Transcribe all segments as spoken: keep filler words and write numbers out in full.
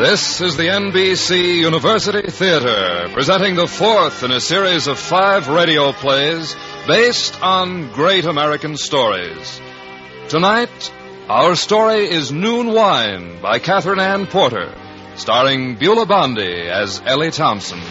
This is the N B C University Theater, presenting the fourth in a series of five radio plays based on great American stories. Tonight, our story is Noon Wine by Catherine Ann Porter, starring Beulah Bondi as Ellie Thompson.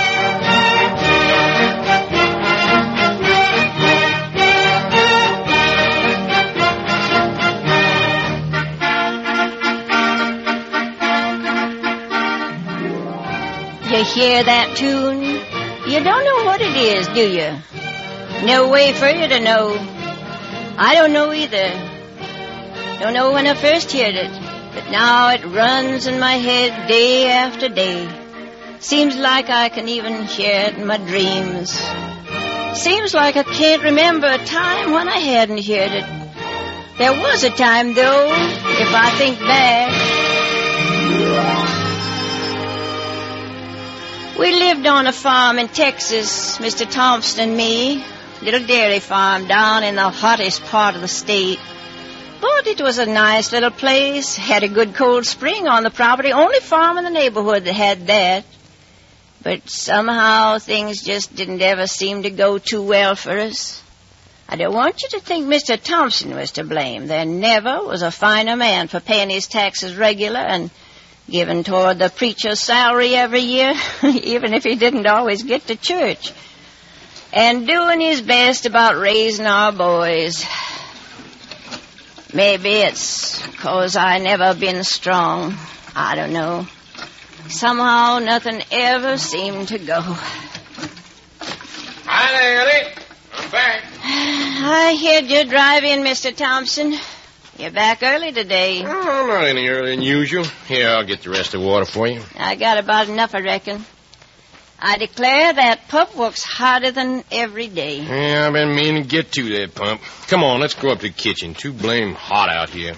You hear that tune? You don't know what it is, do you? No way for you to know. I don't know either. Don't know when I first heard it, but now it runs in my head day after day. Seems like I can even hear it in my dreams. Seems like I can't remember a time when I hadn't heard it. There was a time, though, if I think back. We lived on a farm in Texas, Mister Thompson and me. Little dairy farm down in the hottest part of the state. But it was a nice little place. Had a good cold spring on the property. Only farm in the neighborhood that had that. But somehow things just didn't ever seem to go too well for us. I don't want you to think Mister Thompson was to blame. There never was a finer man for paying his taxes regular and giving toward the preacher's salary every year, even if he didn't always get to church. And doing his best about raising our boys. Maybe it's 'cause I never been strong. I don't know. Somehow nothing ever seemed to go. Hi there, Ellie. I'm back. I heard you drive in, Mister Thompson. You're back early today. Oh, not any earlier than usual. Here, I'll get the rest of the water for you. I got about enough, I reckon. I declare that pup works harder than every day. Yeah, I've been meaning to get to that pump. Come on, let's go up to the kitchen. Too blame hot out here.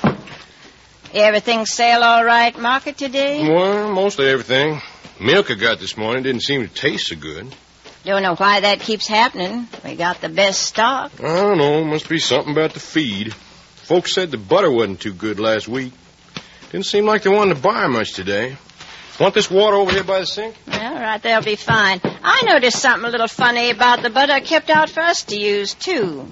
Everything sell all right market today? Well, mostly everything. Milk I got this morning didn't seem to taste so good. Don't know why that keeps happening. We got the best stock. I don't know. Must be something about the feed. Folks said the butter wasn't too good last week. Didn't seem like they wanted to buy much today. Want this water over here by the sink? All right, they'll be fine. I noticed something a little funny about the butter kept out for us to use, too.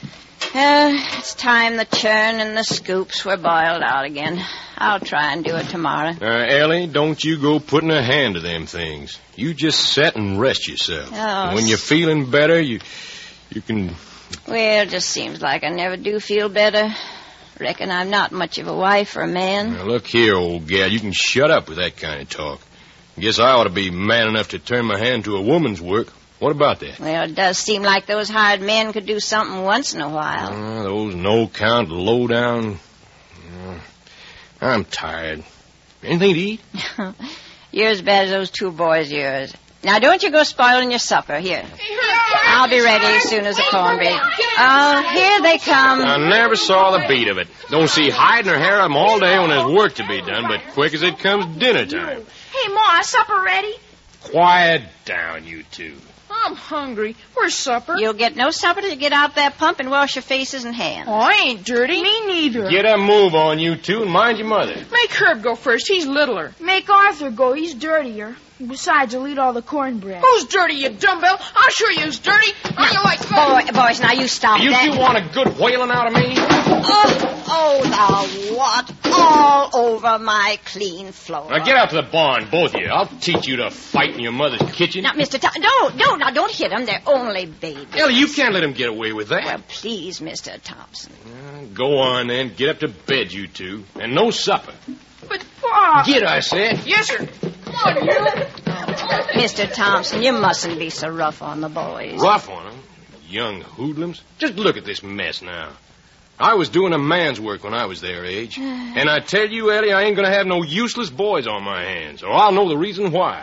Uh, it's time the churn and the scoops were boiled out again. I'll try and do it tomorrow. Uh, Ellie, don't you go putting a hand to them things. You just sit and rest yourself. Oh, and when you're feeling better, you you can... Well, it just seems like I never do feel better. Reckon I'm not much of a wife or a man. Now, look here, old gal. You can shut up with that kind of talk. Guess I ought to be man enough to turn my hand to a woman's work. What about that? Well, it does seem like those hired men could do something once in a while. Uh, those no-count, low-down... Uh, I'm tired. Anything to eat? You're as bad as those two boys of yours. Now, don't you go spoiling your supper. Here. I'll be ready as soon as the cornbread. Oh, here they come. I never saw the beat of it. Don't see hide nor hair of them all day when there's work to be done, but quick as it comes dinner time. Hey, Ma, supper ready? Quiet down, you two. I'm hungry. Where's supper? You'll get no supper till you get out that pump and wash your faces and hands. Oh, I ain't dirty. Me neither. Get a move on, you two, and mind your mother. Make Herb go first. He's littler. Make Arthur go. He's dirtier. Besides, he'll eat all the cornbread. Who's dirty, you dumbbell? I'll show you who's dirty. How you like that? Boy, boys, now you stop You that. two want a good whaling out of me? Oh, oh, the what? All over my clean floor. Now get out to the barn, both of you. I'll teach you to fight in your mother's kitchen. Now, Mister Thompson, don't, don't, now don't hit them. They're only babies. Ellie, you can't let him get away with that. Well, please, Mister Thompson. Uh, go on, then. Get up to bed, you two. And no supper. But, Pa... Get, I said. Yes, sir. Come on, you. Mister Thompson, you mustn't be so rough on the boys. Rough on them? Young hoodlums. Just look at this mess now. I was doing a man's work when I was their age. And I tell you, Ellie, I ain't going to have no useless boys on my hands, or I'll know the reason why.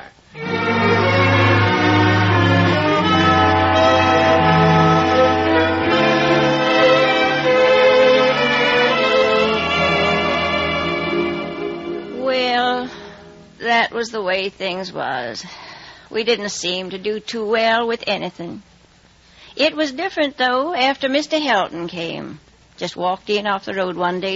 Well, that was the way things was. We didn't seem to do too well with anything. It was different, though, after Mister Helton came. Just walked in off the road one day,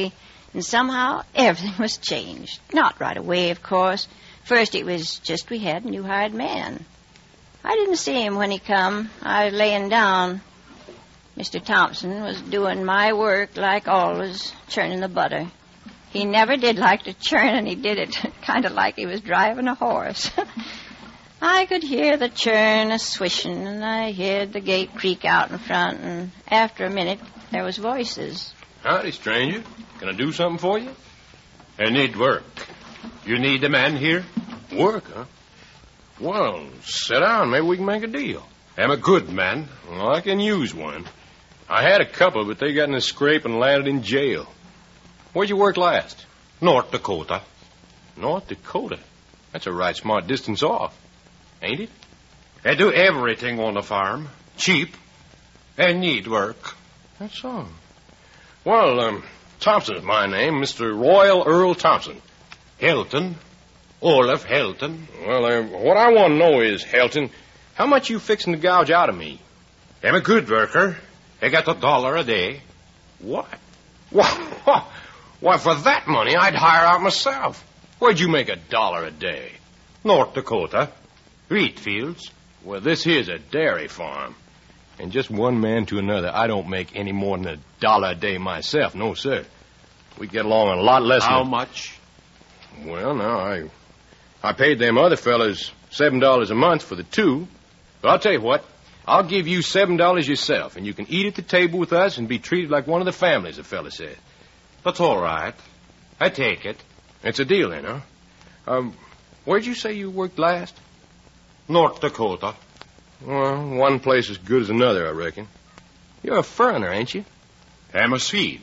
And somehow everything was changed. Not right away, of course. First it was just we had a new hired man. I didn't see him when he come. I was laying down. Mister Thompson was doing my work like always, churning the butter. He never did like to churn, and he did it kind of like he was driving a horse. I could hear the churn a swishing, and I heard the gate creak out in front, and after a minute there was voices. Howdy, stranger. Can I do something for you? I need work. You need a man here? Work, huh? Well, sit down. Maybe we can make a deal. I'm a good man. Well, I can use one. I had a couple, but they got in a scrape and landed in jail. Where'd you work last? North Dakota. North Dakota? That's a right smart distance off, ain't it? I do everything on the farm. Cheap. I need work. That's all. Well, um, Thompson's my name, Mister Royal Earl Thompson. Helton. Olaf Helton. Well, uh, what I want to know is, Helton, how much you fixing to gouge out of me? I'm a good worker. I got a dollar a day. What? Why, why, for that money, I'd hire out myself. Where'd you make a dollar a day? North Dakota. Wheat fields. Well, this here's a dairy farm. And just one man to another, I don't make any more than a dollar a day myself. No, sir. We get along a lot less How than... much? Well, now, I I paid them other fellas seven dollars a month for the two. But I'll tell you what. I'll give you seven dollars yourself, and you can eat at the table with us and be treated like one of the families, the fella said. That's all right. I take it. It's a deal, then, huh? Um, where'd you say you worked last? North Dakota. Well, one place as good as another, I reckon. You're a foreigner, ain't you? I'm a Swede.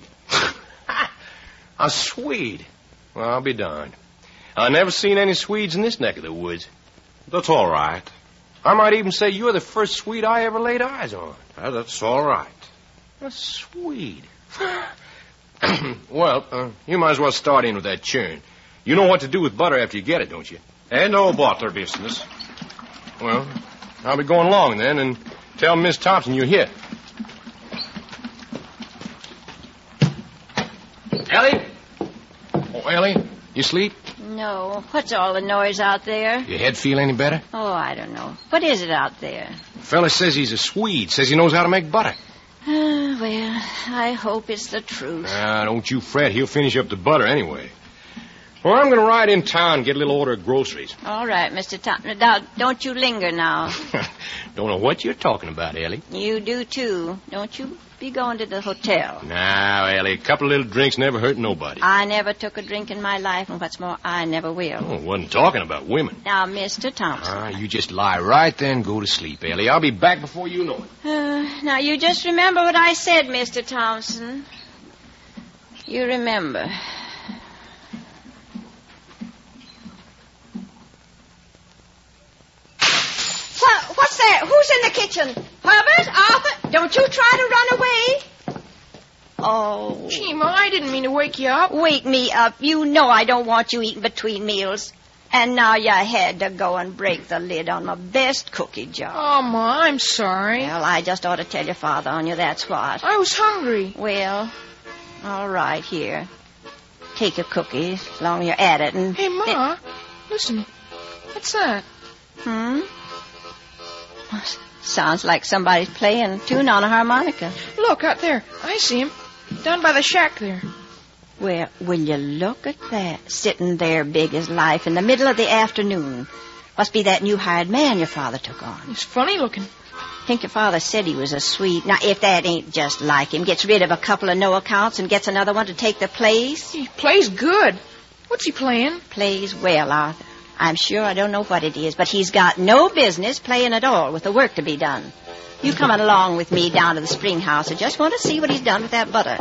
A Swede? Well, I'll be darned. I never seen any Swedes in this neck of the woods. That's all right. I might even say you're the first Swede I ever laid eyes on. Uh, that's all right. A Swede. Well, uh, you might as well start in with that churn. You know what to do with butter after you get it, don't you? And no butter business. Well, I'll be going along then and tell Miss Thompson you're here. Ellie? Oh, Ellie, you sleep? No. What's all the noise out there? Your head feel any better? Oh, I don't know. What is it out there? The fella says he's a Swede. Says he knows how to make butter. Uh, well, I hope it's the truth. Ah, don't you fret. He'll finish up the butter anyway. Well, I'm going to ride in town and get a little order of groceries. All right, Mister Thompson. Now, don't you linger now. Don't know what you're talking about, Ellie. You do, too. Don't you be going to the hotel. Now, Ellie, a couple of little drinks never hurt nobody. I never took a drink in my life, and what's more, I never will. Oh, wasn't talking about women. Now, Mister Thompson. Ah, you just lie right there and go to sleep, Ellie. I'll be back before you know it. Uh, now, you just remember what I said, Mister Thompson. You remember. What, what's that? Who's in the kitchen? Herbert? Arthur? Don't you try to run away. Oh. Gee, Ma, I didn't mean to wake you up. Wake me up. You know I don't want you eating between meals. And now you had to go and break the lid on my best cookie jar. Oh, Ma, I'm sorry. Well, I just ought to tell your father on you, that's what. I was hungry. Well, all right, here. Take your cookies, as long as you're at it. And Hey, Ma, listen. What's that? Hmm? Sounds like somebody's playing a tune on a harmonica. Look, out there. I see him. Down by the shack there. Well, will you look at that? Sitting there big as life in the middle of the afternoon. Must be that new hired man your father took on. He's funny looking. I think your father said he was a Swede. Now, if that ain't just like him, gets rid of a couple of no accounts and gets another one to take the place. He plays good. What's he playing? Plays well, Arthur. I'm sure I don't know what it is, but he's got no business playing at all with the work to be done. You coming along with me down to the spring house. I just want to see what he's done with that butter.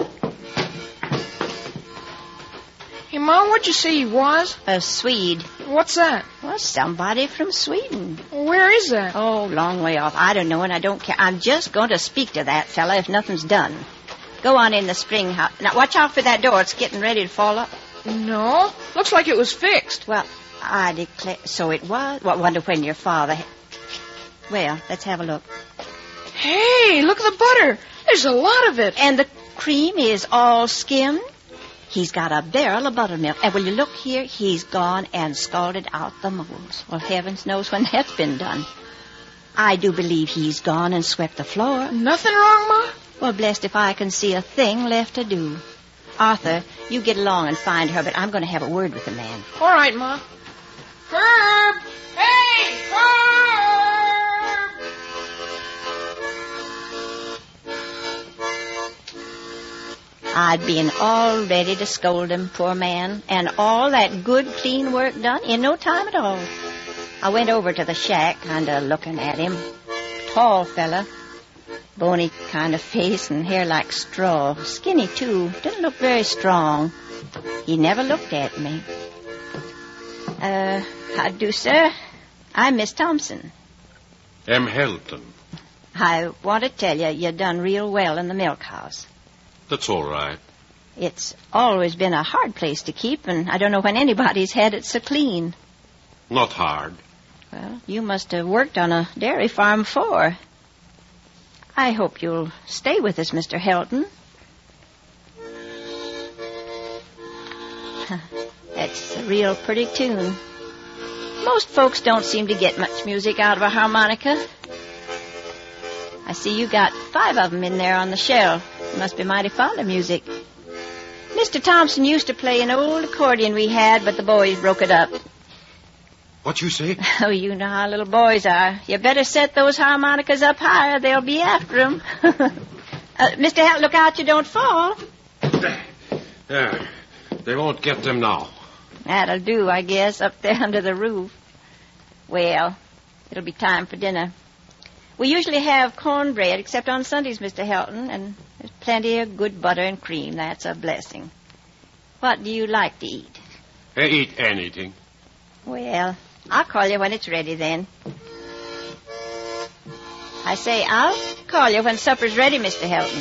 Hey, Ma, what'd you say he was? A Swede. What's that? Well, somebody from Sweden. Where is that? Oh, long way off. I don't know, and I don't care. I'm just going to speak to that fella if nothing's done. Go on in the spring house. Now, watch out for that door. It's getting ready to fall up. No. Looks like it was fixed. Well, I declare... So it was? Well, I wonder when your father... Well, let's have a look. Hey, look at the butter. There's a lot of it. And the cream is all skimmed? He's got a barrel of buttermilk, and will you look here? He's gone and scalded out the moles. Well, heavens knows when that's been done. I do believe he's gone and swept the floor. Nothing wrong, Ma? Well, blessed if I can see a thing left to do. Arthur, you get along and find Herbert. I'm going to have a word with the man. All right, Ma. Herb! Hey, Herb! I'd been all ready to scold him, poor man, and all that good, clean work done in no time at all. I went over to the shack, kind of looking at him. Tall fella. Bony kind of face and hair like straw. Skinny, too. Didn't look very strong. He never looked at me. Uh, how do, sir? I'm Miss Thompson. M. Helton. I want to tell you, you done real well in the milk house. That's all right. It's always been a hard place to keep, and I don't know when anybody's had it so clean. Not hard. Well, you must have worked on a dairy farm before. I hope you'll stay with us, Mister Helton. That's a real pretty tune. Most folks don't seem to get much music out of a harmonica. I see you got five of them in there on the shelf. You must be mighty fond of music. Mister Thompson used to play an old accordion we had, but the boys broke it up. What you say? Oh, you know how little boys are. You better set those harmonicas up higher. They'll be after 'em. uh, Mister Helton, look out you don't fall. Yeah, they won't get them now. That'll do, I guess, up there under the roof. Well, it'll be time for dinner. We usually have cornbread, except on Sundays, Mister Helton, and there's plenty of good butter and cream. That's a blessing. What do you like to eat? I eat anything. Well, I'll call you when it's ready, then. I say, I'll call you when supper's ready, Mister Helton.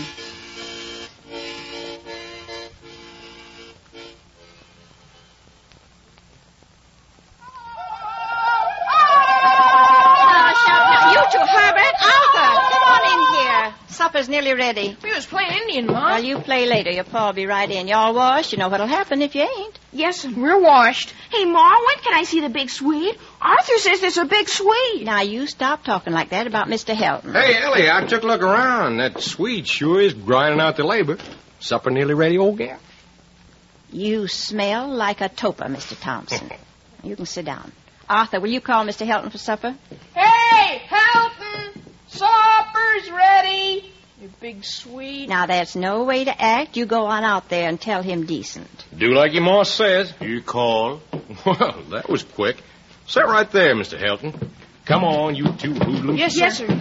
Supper's nearly ready. We was playing Indian, Ma. Well, you play later. Your pa'll be right in. Y'all washed. You know what'll happen if you ain't. Yes, we're washed. Hey, Ma, when can I see the big Swede? Arthur says there's a big Swede. Now, you stop talking like that about Mister Helton. Hey, Ellie, I took a look around. That Swede sure is grinding out the labor. Supper nearly ready, old gal? You smell like a toper, Mister Thompson. You can sit down. Arthur, will you call Mister Helton for supper? Hey, Helton! Supper's ready. You big Swede. Now, that's no way to act. You go on out there and tell him decent. Do like your ma says. You call? Well, that was quick. Sit right there, Mister Helton. Come on, you two hoodlums. Yes, yes, sir.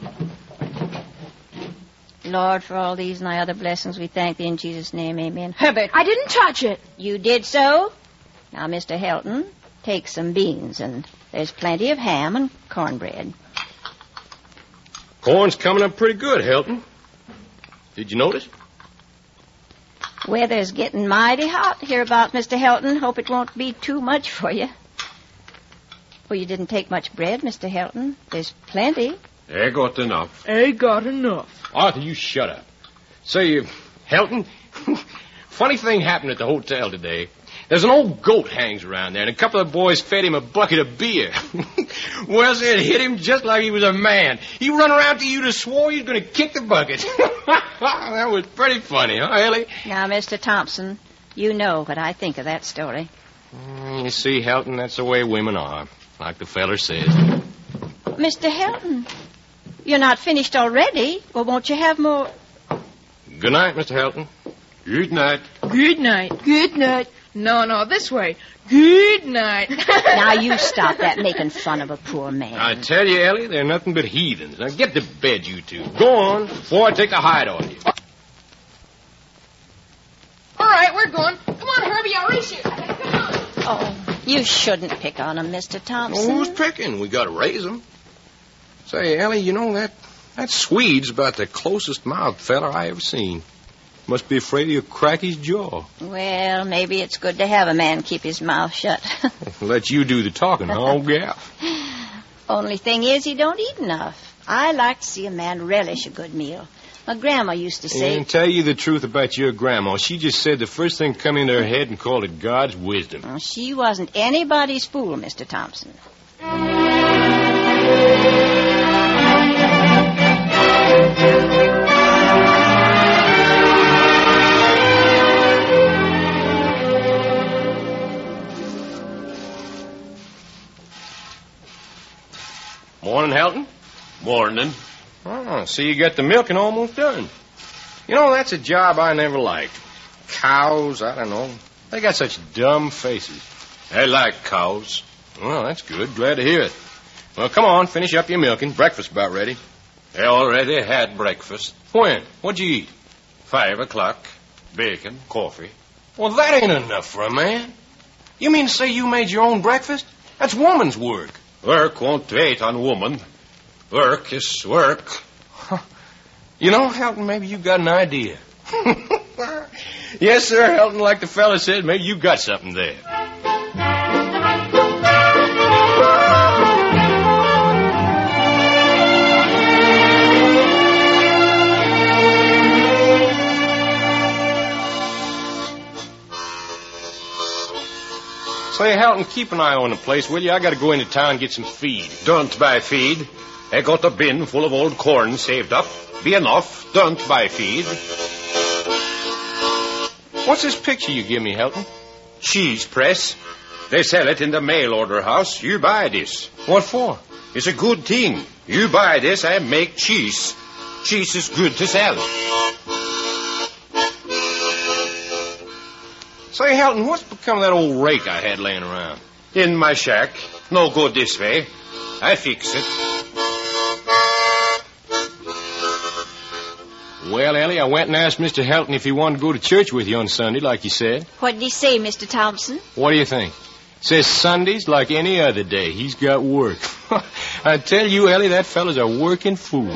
Lord, for all these and thy other blessings, we thank thee in Jesus' name. Amen. Herbert. I didn't touch it. You did so? Now, Mister Helton, take some beans, and there's plenty of ham and cornbread. Corn's coming up pretty good, Helton. Did you notice? Weather's getting mighty hot here about, Mister Helton. Hope it won't be too much for you. Well, you didn't take much bread, Mister Helton. There's plenty. I got enough. I got enough. Arthur, you shut up. Say, uh, Helton, funny thing happened at the hotel today. There's an old goat hangs around there, and a couple of boys fed him a bucket of beer. Well, it hit him just like he was a man. He run around to you to swore he was going to kick the bucket. That was pretty funny, huh, Ellie? Now, Mister Thompson, you know what I think of that story. Mm, you see, Helton, that's the way women are, like the feller says. Mister Helton, you're not finished already. Well, won't you have more? Good night, Mister Helton. Good night. Good night. Good night. No, no, this way. Good night. Now, you stop that making fun of a poor man. I tell you, Ellie, they're nothing but heathens. Now, get to bed, you two. Go on, before I take the hide off you. All right, we're going. Come on, Herbie, I'll race you. Come on. Oh, you shouldn't pick on him, Mister Thompson. Oh, who's picking? We got to raise them. Say, Ellie, you know, that, that Swede's about the closest-mouthed feller I ever seen. Must be afraid he'll crack his jaw. Well, maybe it's good to have a man keep his mouth shut. Let you do the talking, huh, old gal? Only thing is, he don't eat enough. I like to see a man relish a good meal. My grandma used to say. And tell you the truth about your grandma. She just said the first thing come into her head and called it God's wisdom. Well, she wasn't anybody's fool, Mister Thompson. Morning, Helton. Morning. Oh, see, you got the milking almost done. You know, that's a job I never liked. Cows, I don't know. They got such dumb faces. I like cows. Well, that's good. Glad to hear it. Well, come on, finish up your milking. Breakfast's about ready. I already had breakfast. When? What'd you eat? Five o'clock. Bacon, coffee. Well, that ain't enough for a man. You mean to say you made your own breakfast? That's woman's work. Work won't wait on woman. Work is work. Huh. You know, Helton, maybe you got an idea. Yes, sir, Helton, like the fella said, maybe you got something there. Say, Helton, keep an eye on the place, will you? I got to go into town and get some feed. Don't buy feed. I got a bin full of old corn saved up. Be enough. Don't buy feed. What's this picture you give me, Helton? Cheese press. They sell it in the mail order house. You buy this. What for? It's a good thing. You buy this, I make cheese. Cheese is good to sell. Say, Helton, what's become of that old rake I had laying around? In my shack. No go this way. I fix it. Well, Ellie, I went and asked Mister Helton if he wanted to go to church with you on Sunday, like he said. What did he say, Mister Thompson? What do you think? Says Sunday's like any other day. He's got work. I tell you, Ellie, that fella's a working fool.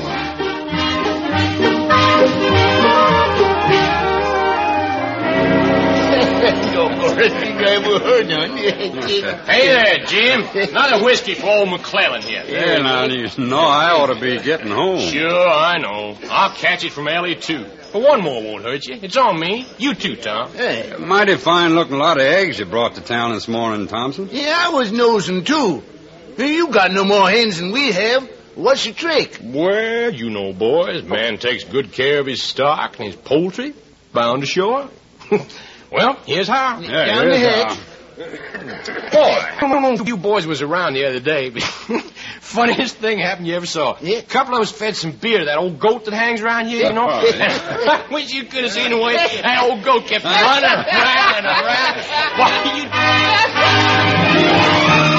Hey there, Jim. Another whiskey for old McClellan here. Yeah, now, you know I ought to be getting home. Sure, I know. I'll catch it from Ellie, too. But one more won't hurt you. It's on me. You too, Tom. Hey, mighty fine-looking lot of eggs you brought to town this morning, Thompson. Yeah, I was nosing, too. You got no more hens than we have. What's your trick? Well, you know, boys, man takes good care of his stock and his poultry. Bound to shore. Well, here's how. Yeah, Down the hedge. Boy, I don't know if you boys was around the other day, but funniest thing happened you ever saw. Yeah. A couple of us fed some beer to that old goat that hangs around here, you know. I wish you could have seen the way that old goat kept running around and around. Why, you...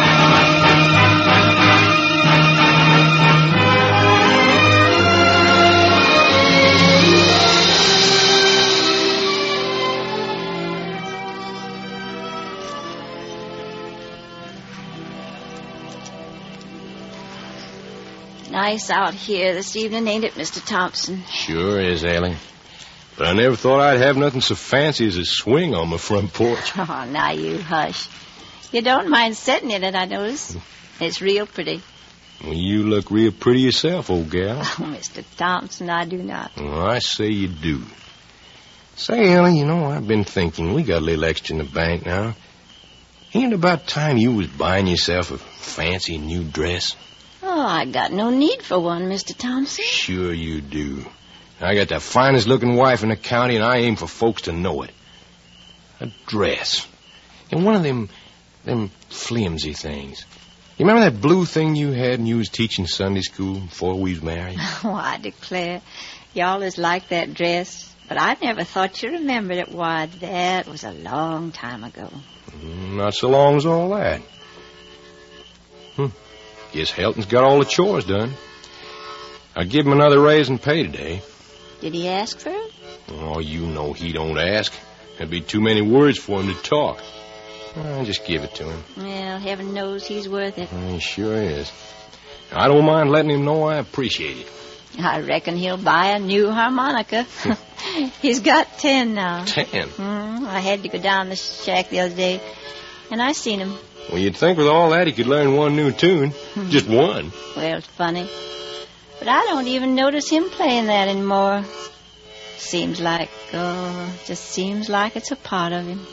Nice out here this evening, ain't it, Mister Thompson? Sure is, Ellie. But I never thought I'd have nothing so fancy as a swing on my front porch. Oh, now you hush. You don't mind sitting in it, I notice. It's real pretty. Well, you look real pretty yourself, old gal. Oh, Mister Thompson, I do not. Well, I say you do. Say, Ellie, you know, I've been thinking, we got a little extra in the bank now. Ain't it about time you was buying yourself a fancy new dress? Oh, I got no need for one, Mister Thompson. Sure you do. I got the finest looking wife in the county, and I aim for folks to know it. A dress. And one of them, them flimsy things. You remember that blue thing you had when you was teaching Sunday school before we was married? Oh, I declare, you always liked that dress. But I never thought you remembered it. Why, that was a long time ago. Mm, not so long as all that. Hmm. Guess Helton's got all the chores done. I give him another raise and pay today. Did he ask for it? Oh, you know he don't ask. There'd be too many words for him to talk. I'll just give it to him. Well, heaven knows he's worth it. He sure is. I don't mind letting him know I appreciate it. I reckon he'll buy a new harmonica. He's got ten now. Ten? Mm, I had to go down the shack the other day, and I seen him. Well, you'd think with all that he could learn one new tune. Just one. Well, it's funny. But I don't even notice him playing that anymore. Seems like, oh, just seems like it's a part of him.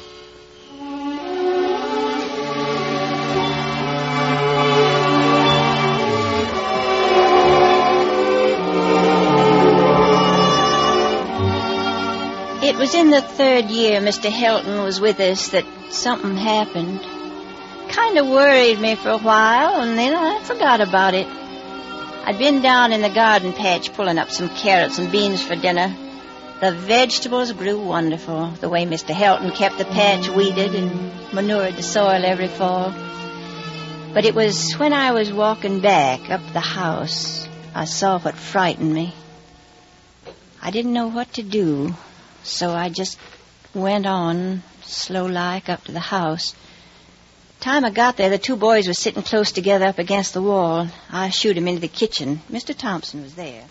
It was in the third year Mister Helton was with us that something happened. Kind of worried me for a while, and then I forgot about it. I'd been down in the garden patch pulling up some carrots and beans for dinner. The vegetables grew wonderful, the way Mister Helton kept the patch weeded and manured the soil every fall. But it was when I was walking back up the house, I saw what frightened me. I didn't know what to do, so I just went on, slow-like, up to the house. Time I got there, the two boys were sitting close together up against the wall. I shooed 'em into the kitchen. Mister Thompson was there.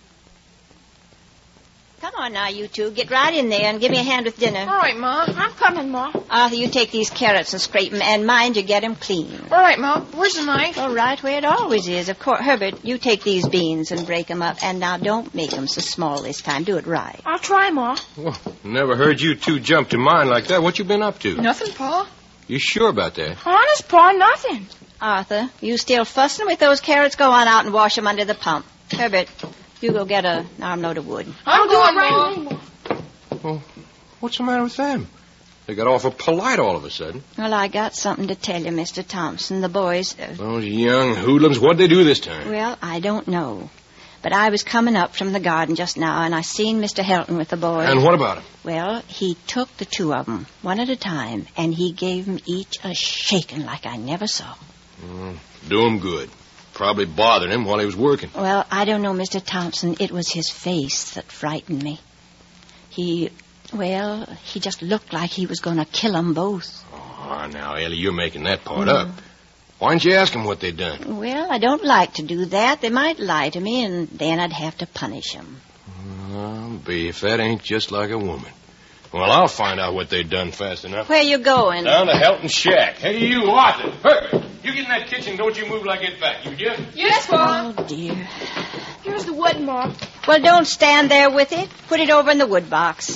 Come on now, you two. Get right in there and give me a hand with dinner. All right, Ma. I'm coming, Ma. Arthur, you take these carrots and scrape 'em, and mind you get 'em clean. All right, Ma. Where's the knife? All right, where it always is. Of course, Herbert, you take these beans and break 'em up. And now don't make 'em so small this time. Do it right. I'll try, Ma. Well, never heard you two jump to mine like that. What you been up to? Nothing, Pa. You sure about that? Honest, Pa, nothing. Arthur, you still fussing with those carrots? Go on out and wash 'em under the pump. Herbert, you go get a armload of wood. I'm going, right Ma. away, Ma. Well, what's the matter with them? They got awful polite all of a sudden. Well, I got something to tell you, Mister Thompson. The boys... Uh, Those young hoodlums, what'd they do this time? well, I don't know. But I was coming up from the garden just now, and I seen Mister Helton with the boys. And what about him? Well, he took the two of 'em, one at a time, and he gave 'em each a shaking like I never saw. Mm, do him good. Probably bothered him while he was working. Well, I don't know, Mister Thompson. It was his face that frightened me. He, well, he just looked like he was going to kill 'em both. Oh, now, Ellie, you're making that part mm. up. Why didn't you ask him what they'd done? Well, I don't like to do that. They might lie to me, and then I'd have to punish 'em. Well, be if that ain't just like a woman. Well, I'll find out what they've done fast enough. Where you going? Down to Helton's shack. Hey, you, Arthur. Herbert, you get in that kitchen. Don't you move like I get back. You hear? Yes, Pa. Oh, dear. Here's the wood, Ma. Well, don't stand there with it. Put it over in the wood box.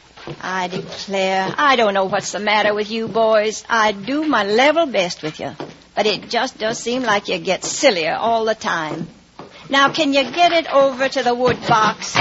I declare, I don't know what's the matter with you boys. I do my level best with you. But it just does seem like you get sillier all the time. Now, can you get it over to the wood box?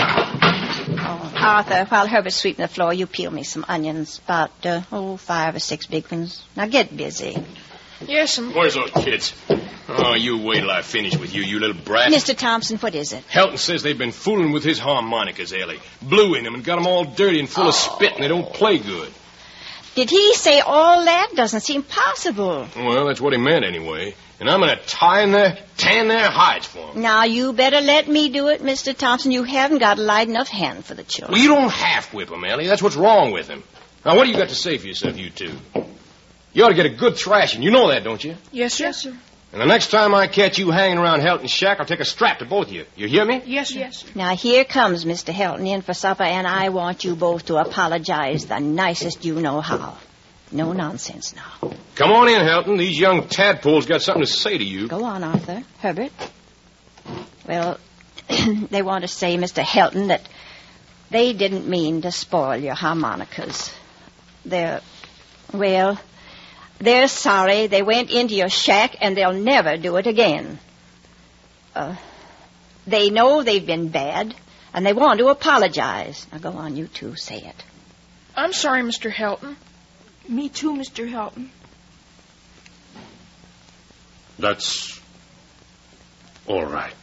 Oh, Arthur, while Herbert's sweeping the floor, you peel me some onions. About, uh, oh, five or six big ones. Now, get busy. Yes, um. Where's those kids? Oh, you wait till I finish with you, you little brat. Mister Thompson, what is it? Helton says they've been fooling with his harmonicas, Ellie. Blew in them and got them all dirty and full oh. of spit, and they don't play good. Did he say all that? Doesn't seem possible. Well, that's what he meant anyway. And I'm going to tie in their, tan their hides for them. Now, you better let me do it, Mister Thompson. You haven't got a light enough hand for the children. Well, you don't half whip them, Ellie. That's what's wrong with them. Now, what do you got to say for yourself, you two? You ought to get a good thrashing. You know that, don't you? Yes, sir. Yes, sir. And the next time I catch you hanging around Helton's shack, I'll take a strap to both of you. You hear me? Yes, sir. Yes, sir. Now, here comes Mister Helton in for supper, and I want you both to apologize the nicest you know how. No nonsense now. Come on in, Helton. These young tadpoles got something to say to you. Go on, Arthur. Herbert. Well, they want to say, Mister Helton, that they didn't mean to spoil your harmonicas. They're, well, they're sorry they went into your shack, and they'll never do it again. Uh, they know they've been bad, and they want to apologize. Now, go on, you two, say it. I'm sorry, Mister Helton. Me too, Mister Helton. That's all right.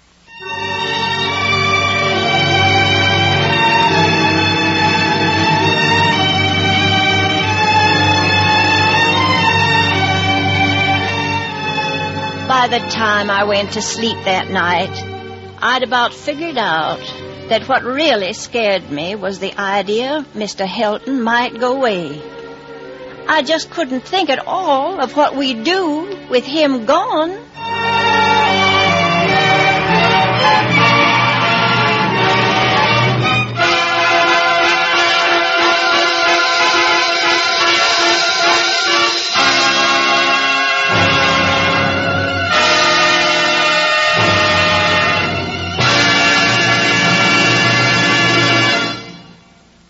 By the time I went to sleep that night, I'd about figured out that what really scared me was the idea Mister Helton might go away. I just couldn't think at all of what we'd do with him gone.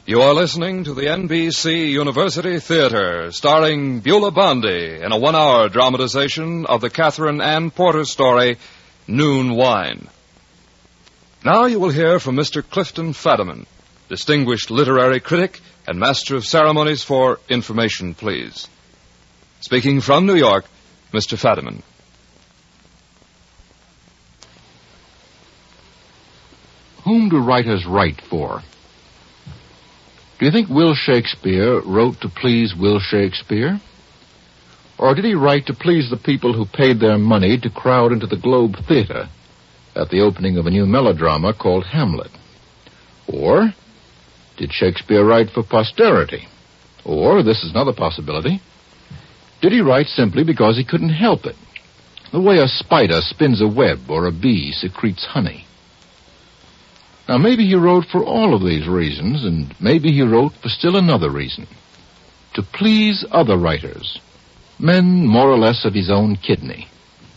You are listening to the N B C University Theater, starring Beulah Bondi in a one-hour dramatization of the Catherine Ann Porter story, Noon Wine. Now you will hear from Mister Clifton Fadiman, distinguished literary critic and master of ceremonies for Information Please. Speaking from New York, Mister Fadiman. Whom do writers write for? Do you think Will Shakespeare wrote to please Will Shakespeare? Or did he write to please the people who paid their money to crowd into the Globe Theater at the opening of a new melodrama called Hamlet? Or did Shakespeare write for posterity? Or, this is another possibility, did he write simply because he couldn't help it? The way a spider spins a web or a bee secretes honey. Now, maybe he wrote for all of these reasons, and maybe he wrote for still another reason. To please other writers, men more or less of his own kidney.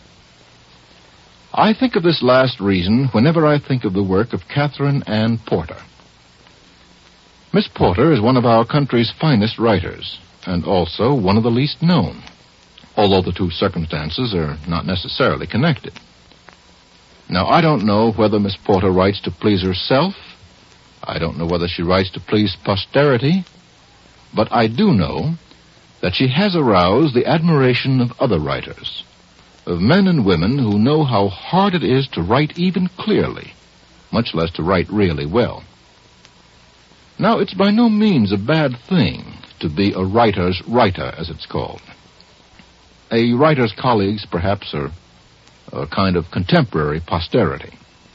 I think of this last reason whenever I think of the work of Catherine Ann Porter. Miss Porter is one of our country's finest writers, and also one of the least known, although the two circumstances are not necessarily connected. Now, I don't know whether Miss Porter writes to please herself. I don't know whether she writes to please posterity. But I do know that she has aroused the admiration of other writers, of men and women who know how hard it is to write even clearly, much less to write really well. Now, it's by no means a bad thing to be a writer's writer, as it's called. A writer's colleagues, perhaps, are a kind of contemporary posterity.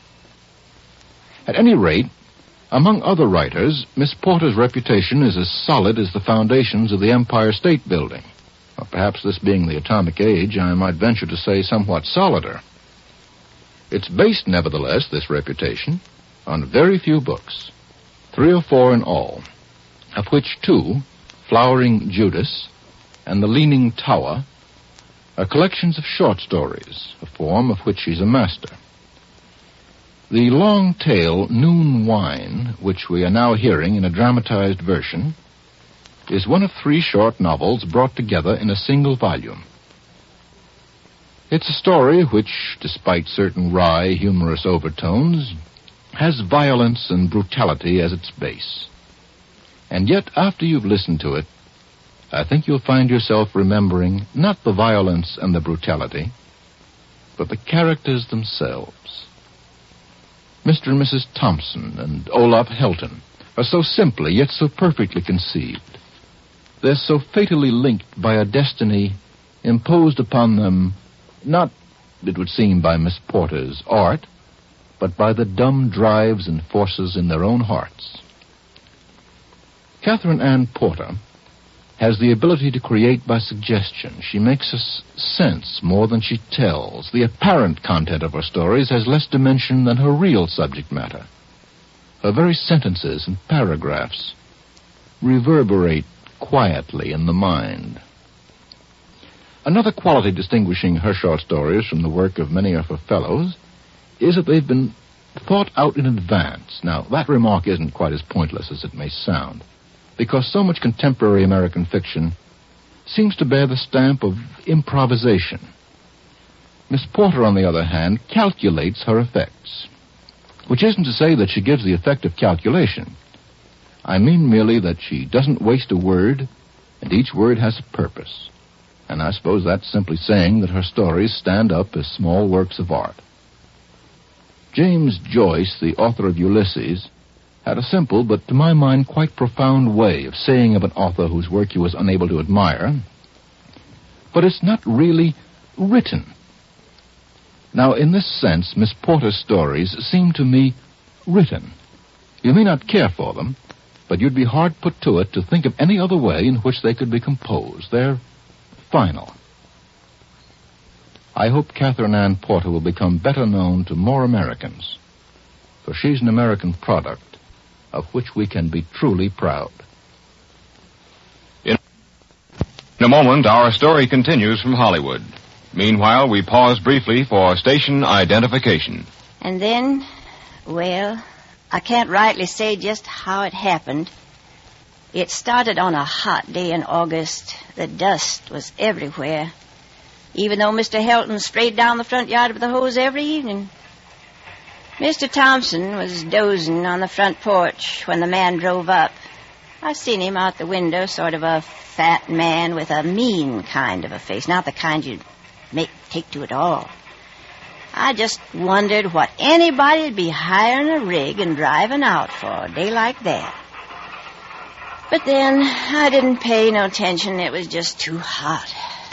At any rate, among other writers, Miss Porter's reputation is as solid as the foundations of the Empire State Building. Or perhaps this being the atomic age, I might venture to say somewhat solider. It's based, nevertheless, this reputation, on very few books, three or four in all, of which two, Flowering Judas and The Leaning Tower, are collections of short stories, a form of which she's a master. The long tale Noon Wine, which we are now hearing in a dramatized version, is one of three short novels brought together in a single volume. It's a story which, despite certain wry, humorous overtones, has violence and brutality as its base. And yet, after you've listened to it, I think you'll find yourself remembering not the violence and the brutality, but the characters themselves. Mister and Missus Thompson and Olaf Helton are so simply yet so perfectly conceived. They're so fatally linked by a destiny imposed upon them, not, it would seem, by Miss Porter's art, but by the dumb drives and forces in their own hearts. Catherine Ann Porter has the ability to create by suggestion. She makes us sense more than she tells. The apparent content of her stories has less dimension than her real subject matter. Her very sentences and paragraphs reverberate quietly in the mind. Another quality distinguishing her short stories from the work of many of her fellows is that they've been thought out in advance. Now, that remark isn't quite as pointless as it may sound, because so much contemporary American fiction seems to bear the stamp of improvisation. Miss Porter, on the other hand, calculates her effects, which isn't to say that she gives the effect of calculation. I mean merely that she doesn't waste a word, and each word has a purpose. And I suppose that's simply saying that her stories stand up as small works of art. James Joyce, the author of Ulysses, had a simple, but to my mind quite profound way of saying of an author whose work he was unable to admire, but it's not really written. Now, in this sense, Miss Porter's stories seem to me written. You may not care for them, but you'd be hard put to it to think of any other way in which they could be composed. They're final. I hope Catherine Ann Porter will become better known to more Americans, for she's an American product of which we can be truly proud. In a moment, our story continues from Hollywood. Meanwhile, we pause briefly for station identification. And then, well, I can't rightly say just how it happened, It started on a hot day in August. The dust was everywhere, even though Mister Helton sprayed down the front yard with the hose every evening. Mister Thompson was dozing on the front porch when the man drove up. I seen him out the window, sort of a fat man with a mean kind of a face, not the kind you'd make take to at all. I just wondered what anybody'd be hiring a rig and driving out for a day like that. But then I didn't pay no attention. It was just too hot.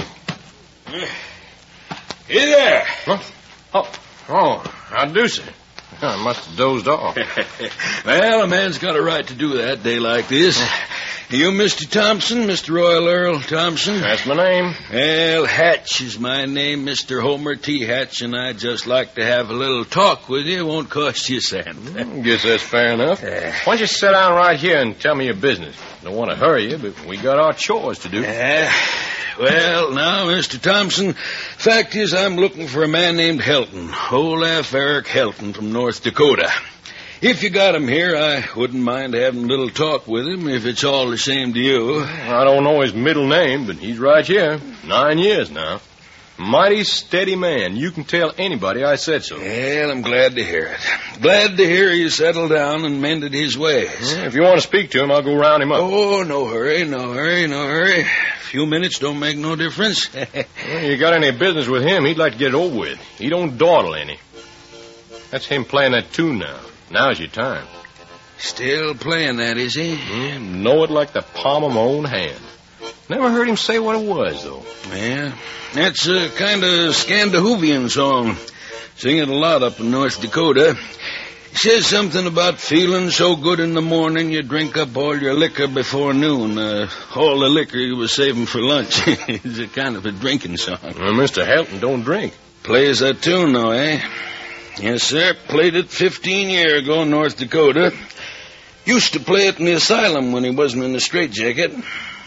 Hey there. Huh? Oh, oh, I do, sir. I must have dozed off. Well, a man's got a right to do that day like this. You, Mister Thompson, Mister Royal Earl Thompson? That's my name. Well, Hatch is my name, Mister Homer T. Hatch, and I'd just like to have a little talk with you. It won't cost you a cent. Mm, guess that's fair enough. Uh, Why don't you sit down right here and tell me your business? Don't want to hurry you, but we got our chores to do. Uh, well, now, Mister Thompson, fact is I'm looking for a man named Helton, Olaf Eric Helton from North Dakota. If you got him here, I wouldn't mind having a little talk with him, if it's all the same to you. I don't know his middle name, but he's right here. Nine years now. Mighty steady man. You can tell anybody I said so. Well, I'm glad to hear it. Glad to hear he settled down and mended his ways. Yeah, if you want to speak to him, I'll go round him up. Oh, no hurry, no hurry, no hurry. A few minutes don't make no difference. Well, you got any business with him, he'd like to get it over with. He don't dawdle any. That's him playing that tune now. Now's your time. Still playing that, is he? Mm, know it like the palm of my own hand. Never heard him say what it was, though. Yeah, that's a kind of Scandinavian song. Sing it a lot up in North Dakota. He says something about feeling so good in the morning you drink up all your liquor before noon. Uh, all the liquor you was saving for lunch. It's a kind of a drinking song. Well, Mister Helton don't drink. Plays that tune, though, eh? Yes, sir. Played it fifteen years ago in North Dakota. Used to play it in the asylum when he wasn't in the straitjacket.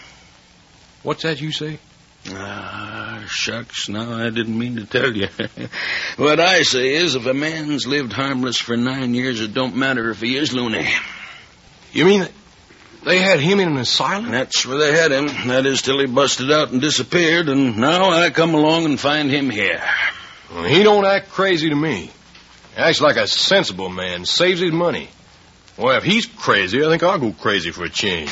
What's that you say? Ah, shucks, no, I didn't mean to tell you. What I say is, if a man's lived harmless for nine years, it don't matter if he is loony. You mean that they had him in an asylum? That's where they had him. That is till he busted out and disappeared, and now I come along and find him here. Well, he don't act crazy to me. He acts like a sensible man, saves his money. Well, if he's crazy, I think I'll go crazy for a change.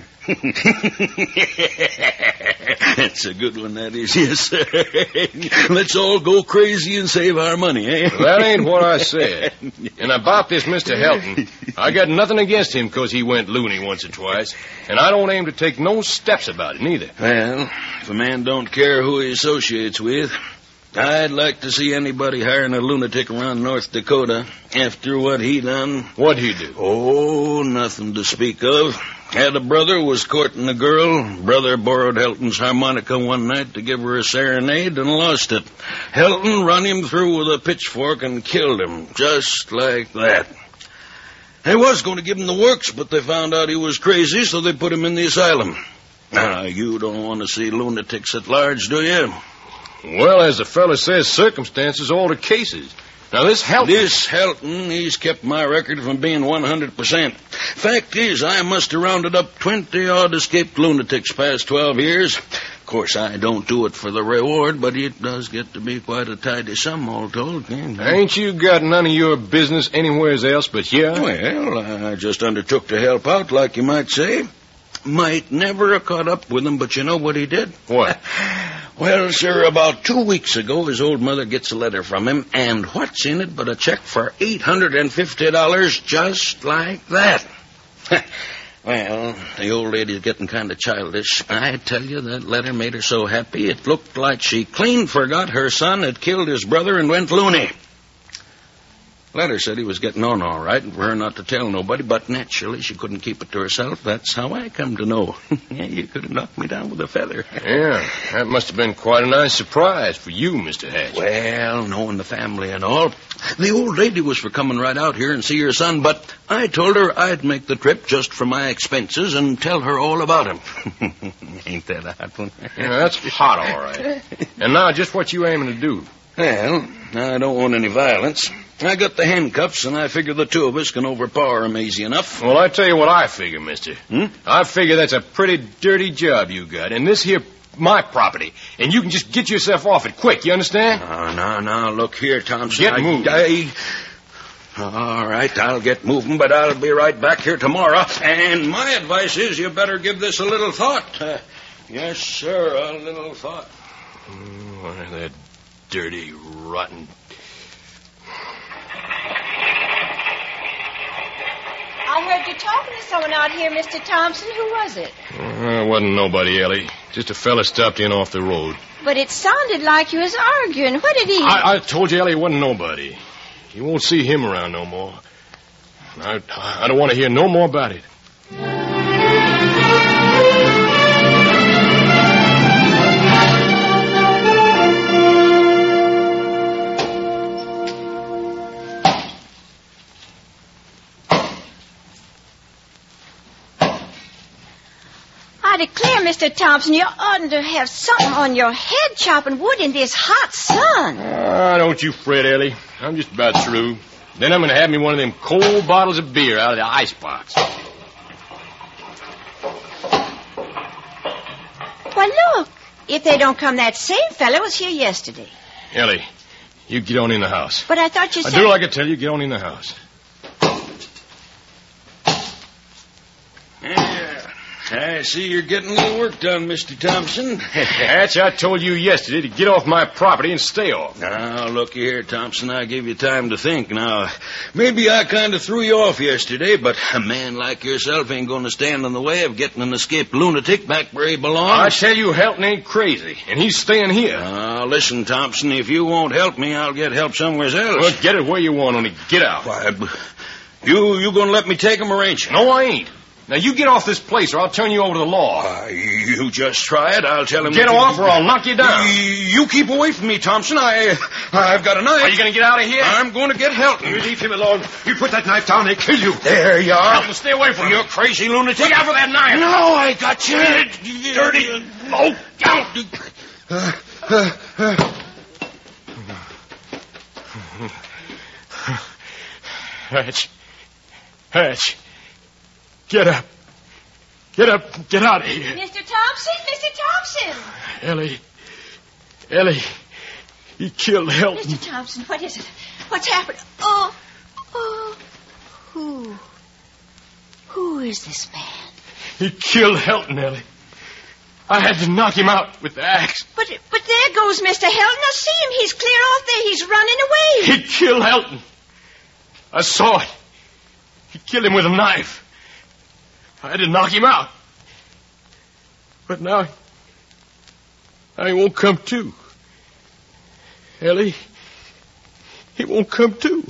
That's a good one, that is, yes, sir. Let's all go crazy and save our money, eh? Well, that ain't what I said. And about this Mister Helton, I got nothing against him because he went loony once or twice, and I don't aim to take no steps about it, neither. Well, if a man don't care who he associates with, I'd like to see anybody hiring a lunatic around North Dakota after what he done. What'd he do? Oh, nothing to speak of. Had a brother, was courting a girl. Brother borrowed Helton's harmonica one night to give her a serenade and lost it. Helton run him through with a pitchfork and killed him, just like that. They was going to give him the works, but they found out he was crazy, so they put him in the asylum. Now, you don't want to see lunatics at large, do you? Well, as the fella says, circumstances alter cases. Now, this Helton... This Helton, he's kept my record from being one hundred percent. Fact is, I must have rounded up twenty-odd escaped lunatics past twelve years. Of course, I don't do it for the reward, but it does get to be quite a tidy sum, all told. Ain't you got none of your business anywhere else but here? Well, I just undertook to help out, like you might say. Might never have caught up with him, but you know what he did? What? Well, sir, about two weeks ago, his old mother gets a letter from him, and what's in it but a check for eight hundred fifty dollars just like that? Well, the old lady's getting kind of childish. I tell you, that letter made her so happy, it looked like she clean forgot her son had killed his brother and went loony. Letter said he was getting on all right and for her not to tell nobody, but naturally she couldn't keep it to herself. That's how I come to know. You could have knocked me down with a feather. Yeah, that must have been quite a nice surprise for you, Mister Hatch. Well, knowing the family and all, the old lady was for coming right out here and see her son, but I told her I'd make the trip just for my expenses and tell her all about him. Ain't that a hot one? Yeah, that's hot, all right. And now, just what you aiming to do? Well, I don't want any violence. I got the handcuffs, and I figure the two of us can overpower him easy enough. Well, I tell you what I figure, mister. Hmm? I figure that's a pretty dirty job you got, and this here my property, and you can just get yourself off it quick, you understand? No, no, no, look here, Thompson. Get I, moving. I, all right, I'll get moving, but I'll be right back here tomorrow. And my advice is you better give this a little thought. Uh, yes, sir, a little thought. Oh, that dirty, rotten... I heard you talking to someone out here, Mister Thompson. Who was it? Uh, it wasn't nobody, Ellie. Just a fella stopped in off the road. But it sounded like you was arguing. What did he... I, I told you, Ellie, it wasn't nobody. You won't see him around no more. I, I don't want to hear no more about it. I declare, Mister Thompson, you oughtn't to have something on your head chopping wood in this hot sun. Ah, don't you fret, Ellie. I'm just about through. Then I'm going to have me one of them cold bottles of beer out of the icebox. Well, look. If they don't come, that same fellow was here yesterday. Ellie, you get on in the house. But I thought you I said... do like I tell you, get on in the house. Yeah, I see you're getting a little work done, Mister Thompson. Hatch, I told you yesterday to get off my property and stay off. Now, look here, Thompson, I gave you time to think. Now, maybe I kind of threw you off yesterday, but a man like yourself ain't going to stand in the way of getting an escaped lunatic back where he belongs. I tell you, Helton ain't crazy, and he's staying here. Now, listen, Thompson, if you won't help me, I'll get help somewhere else. Well, get it where you want, only get out. Why, you, you going to let me take him or ain't you? No, I ain't. Now, you get off this place, or I'll turn you over to the law. Uh, you just try it. I'll tell him... Get off, or I'll knock you down. You keep away from me, Thompson. I, I've got a knife. Are you going to get out of here? I'm going to get help. You leave him alone. You put that knife down, they kill you. There you are. Helton, stay away from him. You crazy lunatic. Look out for that knife. No, I got you. Dirty. Oh, out. Uh, uh, uh. Hatch. Hatch. Get up. Get up. Get out of here. Mister Thompson? Mister Thompson! Ellie. Ellie. He killed Helton. Mister Thompson, what is it? What's happened? Oh. Oh. Who? Who is this man? He killed Helton, Ellie. I had to knock him out with the axe. But but there goes Mister Helton. I see him. He's clear off there. He's running away. He killed Helton. I saw it. He killed him with a knife. I had to knock him out. But now, now he won't come to. Ellie, he won't come to.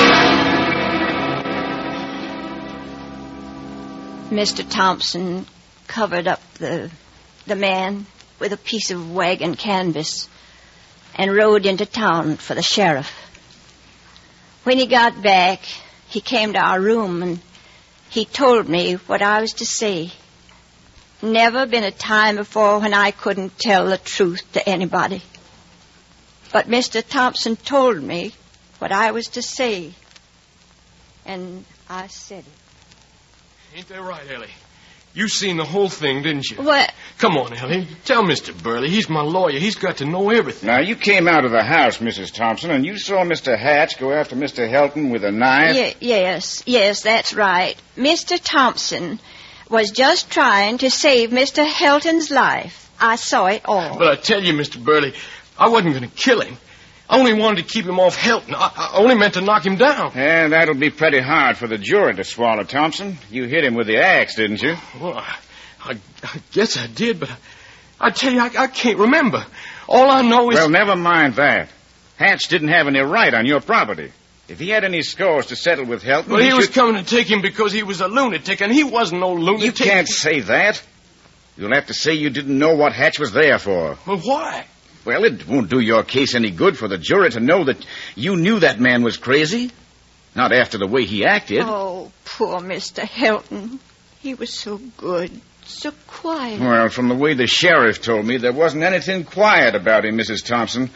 Mister Thompson covered up the the man with a piece of wagon canvas and rode into town for the sheriff. When he got back, he came to our room and he told me what I was to say. Never been a time before when I couldn't tell the truth to anybody. But Mister Thompson told me what I was to say, and I said it. Ain't that right, Ellie? You seen the whole thing, didn't you? What? Come on, Ellie. Tell Mister Burley. He's my lawyer. He's got to know everything. Now, you came out of the house, Missus Thompson, and you saw Mister Hatch go after Mister Helton with a knife? Ye- yes, yes, that's right. Mister Thompson was just trying to save Mister Helton's life. I saw it all. But I tell you, Mister Burley, I wasn't going to kill him. I only wanted to keep him off Helton. I, I only meant to knock him down. And that'll be pretty hard for the jury to swallow, Thompson. You hit him with the axe, didn't you? Well, I, I, I guess I did, but I, I tell you, I, I can't remember. All I know is... Well, never mind that. Hatch didn't have any right on your property. If he had any scores to settle with Helton... Well, he, he was should... coming to take him because he was a lunatic, and he wasn't no lunatic. You can't say that. You'll have to say you didn't know what Hatch was there for. Well, why? Well, it won't do your case any good for the jury to know that you knew that man was crazy. Not after the way he acted. Oh, poor Mister Helton. He was so good, so quiet. Well, from the way the sheriff told me, there wasn't anything quiet about him, Missus Thompson.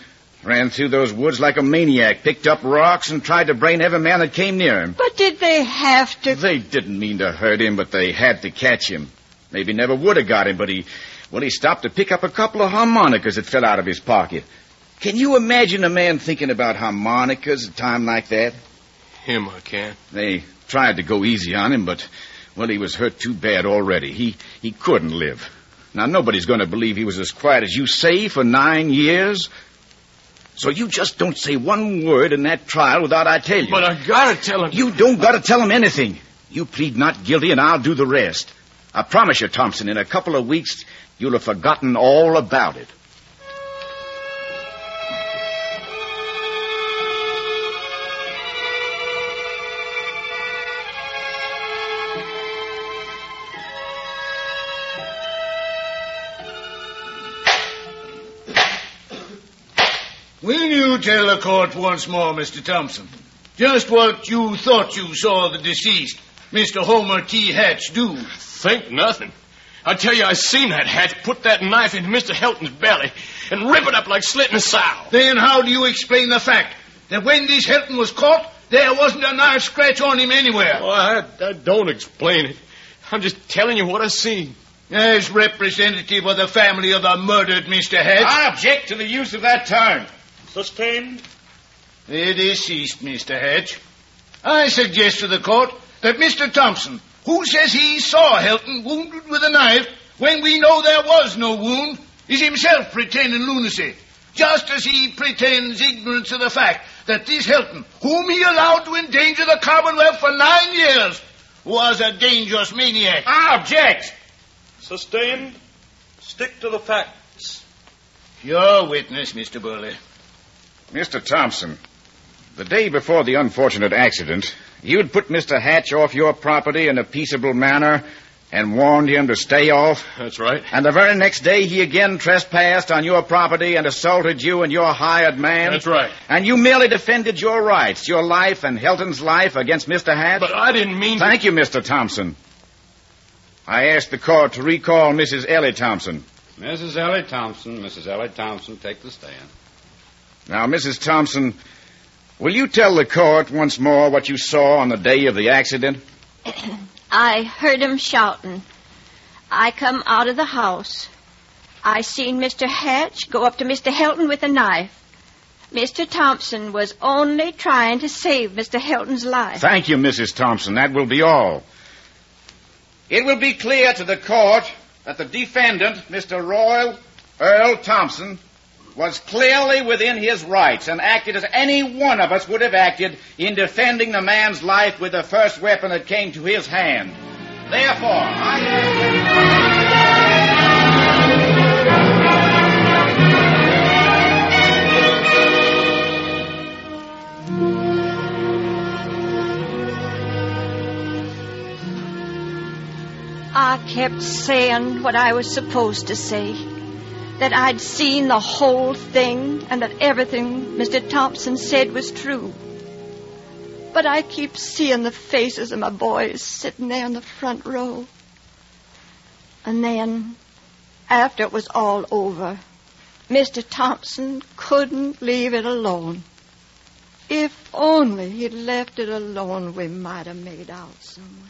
Ran through those woods like a maniac, picked up rocks, and tried to brain every man that came near him. But did they have to? They didn't mean to hurt him, but they had to catch him. Maybe never would have got him, but he, well, he stopped to pick up a couple of harmonicas that fell out of his pocket. Can you imagine a man thinking about harmonicas at a time like that? Him, I can. They tried to go easy on him, but, well, he was hurt too bad already. He, he couldn't live. Now, nobody's going to believe he was as quiet as you say for nine years. So you just don't say one word in that trial without I tell you. But I gotta tell him. You don't gotta tell him anything. You plead not guilty and I'll do the rest. I promise you, Thompson, in a couple of weeks, you'll have forgotten all about it. Will you tell the court once more, Mister Thompson, just what you thought you saw the deceased, Mister Homer T. Hatch, do? Think nothing. I tell you, I seen that Hatch put that knife into Mister Helton's belly and rip it up like slitting a sow. Then how do you explain the fact that when this Helton was caught, there wasn't a knife scratch on him anywhere? Well, I, I don't explain it. I'm just telling you what I seen. As representative of the family of the murdered Mister Hatch, I object to the use of that term. Sustained. The deceased, Mister Hatch. I suggest to the court that Mister Thompson, who says he saw Helton wounded with a knife when we know there was no wound, is himself pretending lunacy, just as he pretends ignorance of the fact that this Helton, whom he allowed to endanger the Commonwealth for nine years, was a dangerous maniac. I object. Sustained. Stick to the facts. Your witness, Mister Burley. Mister Thompson, the day before the unfortunate accident, you'd put Mister Hatch off your property in a peaceable manner and warned him to stay off. That's right. And the very next day, he again trespassed on your property and assaulted you and your hired man. That's right. And you merely defended your rights, your life and Helton's life against Mister Hatch. But I didn't mean Thank to... you, Mister Thompson. I asked the court to recall Missus Ellie Thompson. Missus Ellie Thompson, Missus Ellie Thompson, take the stand. Now, Missus Thompson, will you tell the court once more what you saw on the day of the accident? I heard him shouting. I come out of the house. I seen Mister Hatch go up to Mister Helton with a knife. Mister Thompson was only trying to save Mister Helton's life. Thank you, Missus Thompson. That will be all. It will be clear to the court that the defendant, Mister Royal Earl Thompson, was clearly within his rights and acted as any one of us would have acted in defending the man's life with the first weapon that came to his hand. Therefore, I... I kept saying what I was supposed to say. That I'd seen the whole thing and that everything Mister Thompson said was true. But I keep seeing the faces of my boys sitting there in the front row. And then, after it was all over, Mister Thompson couldn't leave it alone. If only he'd left it alone, we might have made out some way.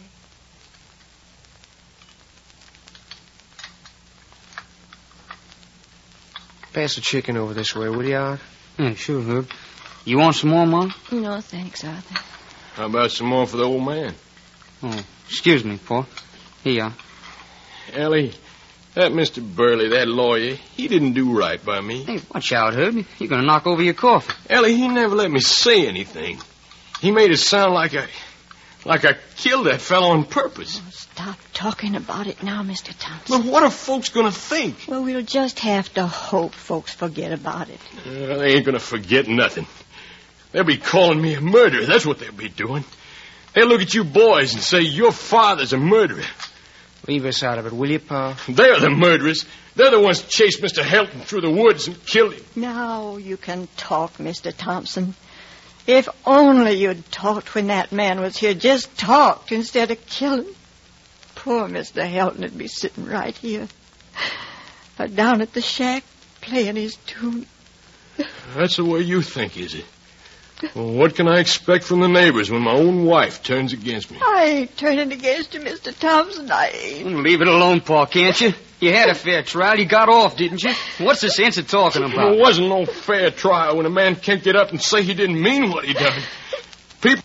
Pass the chicken over this way, will you, Art? Yeah, sure, Herb. You want some more, Mom? No, thanks, Arthur. How about some more for the old man? Oh, excuse me, Paul. Here you are. Ellie, that Mister Burley, that lawyer, he didn't do right by me. Hey, watch out, Herb. You're going to knock over your coffee. Ellie, he never let me say anything. He made it sound like I... like I killed that fellow on purpose. Oh, stop talking about it now, Mister Thompson. But what are folks going to think? Well, we'll just have to hope folks forget about it. Uh, they ain't going to forget nothing. They'll be calling me a murderer. That's what they'll be doing. They'll look at you boys and say, your father's a murderer. Leave us out of it, will you, Pa? They're the murderers. They're the ones who chased Mister Helton through the woods and killed him. Now you can talk, Mister Thompson. If only you'd talked when that man was here. Just talked instead of killing. Poor Mister Helton would be sitting right here. Or down at the shack playing his tune. That's the way you think, is it? Well, what can I expect from the neighbors when my own wife turns against me? I ain't turning against you, Mister Thompson. I ain't. Leave it alone, Pa, can't you? You had a fair trial. You got off, didn't you? What's the sense of talking about? There wasn't no fair trial when a man can't get up and say he didn't mean what he done. People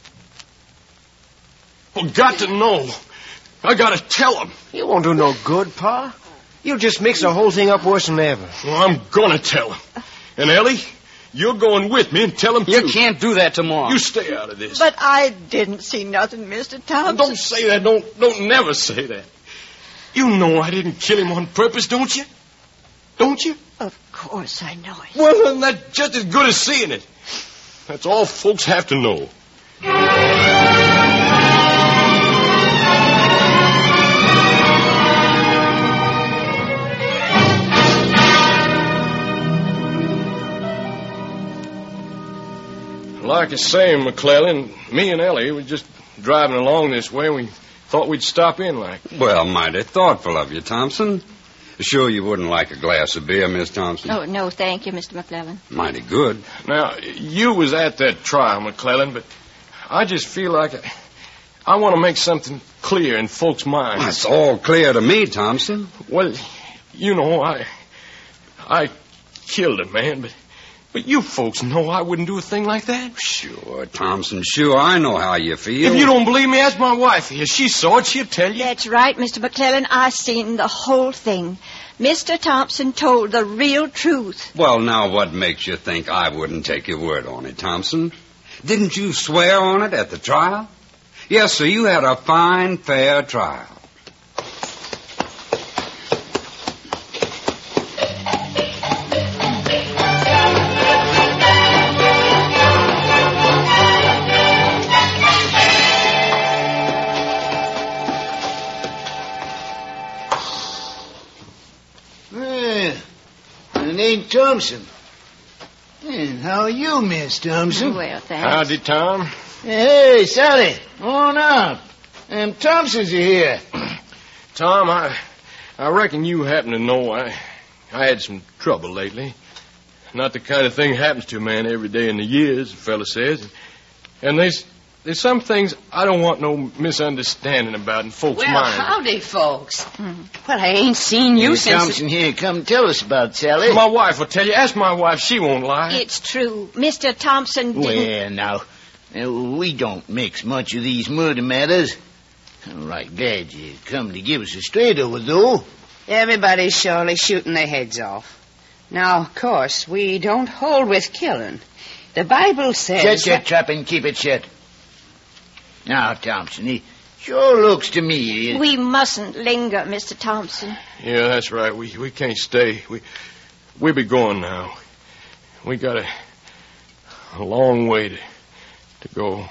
got to know. I got to tell them. You won't do no good, Pa. You'll just mix the whole thing up worse than ever. Well, I'm going to tell them. And, Ellie, you're going with me and tell them, too. You can't do that tomorrow. You stay out of this. But I didn't see nothing, Mister Thompson. Don't say that. Don't, don't never say that. You know I didn't kill him on purpose, don't you? Don't you? Of course I know it. Well, then that's just as good as seeing it. That's all folks have to know. Like I say, McClellan, me and Ellie were just driving along this way. We thought we'd stop in, like. Well, mighty thoughtful of you, Thompson. Sure you wouldn't like a glass of beer, Miss Thompson? Oh, no, thank you, Mister McClellan. Mighty good. Now, you was at that trial, McClellan, but I just feel like I, I want to make something clear in folks' minds. That's all clear to me, Thompson. Well, you know, I I killed a man, but but you folks know I wouldn't do a thing like that. Sure, Thompson, sure, I know how you feel. If you don't believe me, ask my wife here. She saw it, she'll tell you. That's right, Mister McClellan. I seen the whole thing. Mister Thompson told the real truth. Well, now what makes you think I wouldn't take your word on it, Thompson? Didn't you swear on it at the trial? Yes, sir, you had a fine, fair trial. Thompson. And how are you, Miss Thompson? Well, thanks. Howdy, Tom. Hey, Sally, on out. Them Thompsons are here. Tom, I I reckon you happen to know I I had some trouble lately. Not the kind of thing happens to a man every day in the year, as the fella says. And there's there's some things I don't want no misunderstanding about in folks' well, minds. Well, howdy, folks. Mm. Well, I ain't seen you hey, since... Thompson here, come tell us about Sally. My wife will tell you. Ask my wife. She won't lie. It's true. Mister Thompson didn't... Well, now, uh, we don't mix much of these murder matters. I'm right glad you come to give us a straight over, though. Everybody's surely shooting their heads off. Now, of course, we don't hold with killing. The Bible says... Shut your trap and keep it shut. Now, Thompson, it sure looks to me... We mustn't linger, Mister Thompson. Yeah, that's right. We we can't stay. We we be going now. We got a, a long way to, to go.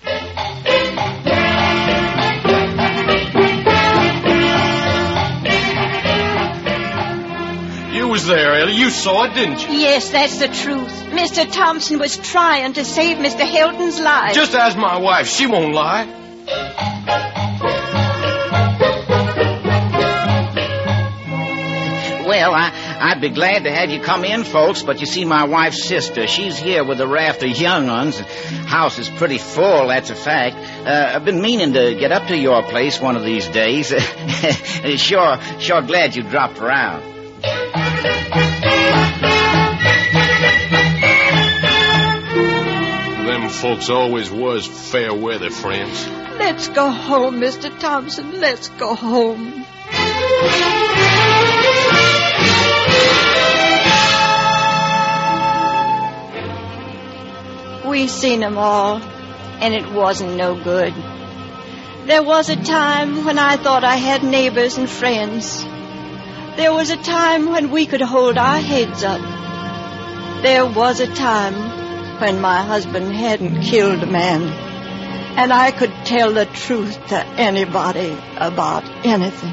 You was there, Ellie. You saw it, didn't you? Yes, that's the truth. Mister Thompson was trying to save Mister Hilton's life. Just ask my wife. She won't lie. Well, I, I'd be glad to have you come in, folks, but you see, my wife's sister, she's here with a raft of young uns. House is pretty full, that's a fact. Uh, I've been meaning to get up to your place one of these days. sure, sure glad you dropped around. Them folks always was fair weather friends. Let's go home, Mister Thompson. Let's go home. We seen 'em all, and it wasn't no good. There was a time when I thought I had neighbors and friends. There was a time when we could hold our heads up. There was a time when my husband hadn't killed a man, and I could tell the truth to anybody about anything.